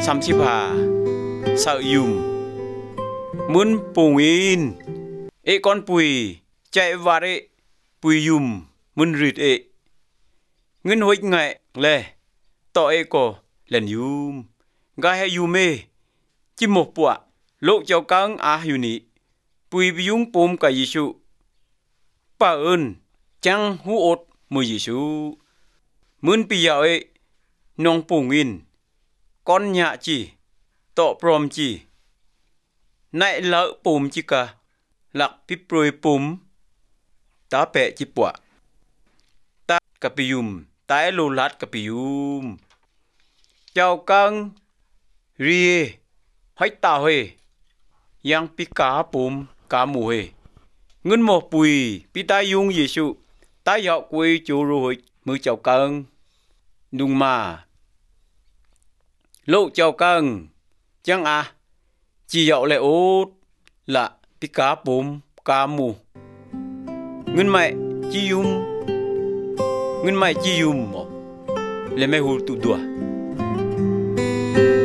35sợ muốn bùng in con bùi chạy vào bùi muốn rịt ngân hối ngại lệ tội cổ lần gai hay chỉ một bọa lộ cho căng nị bùi bùm cả Giêsu bà ơn chẳng hú ốt mùi Giêsu muốn bây giờ nông bùng in con nhà chỉ tọ prom chỉ nãy lỡ bùm chỉ cả lạc bíp rồi bùm ta bẹ chỉ bọa ta cà ta lô lát cà chào căng rie hãy tao yang pi cá bùm cá mù ngân một bùi pi ta dùng Giêsu ta dạo quê chỗ rồi mới chào căng nung mà lộ chào căng chẳng chỉ dạo lại ốt là pi cá bùm cá mù ngân mày chỉ dùng mà lấy mày hụt tụ đùa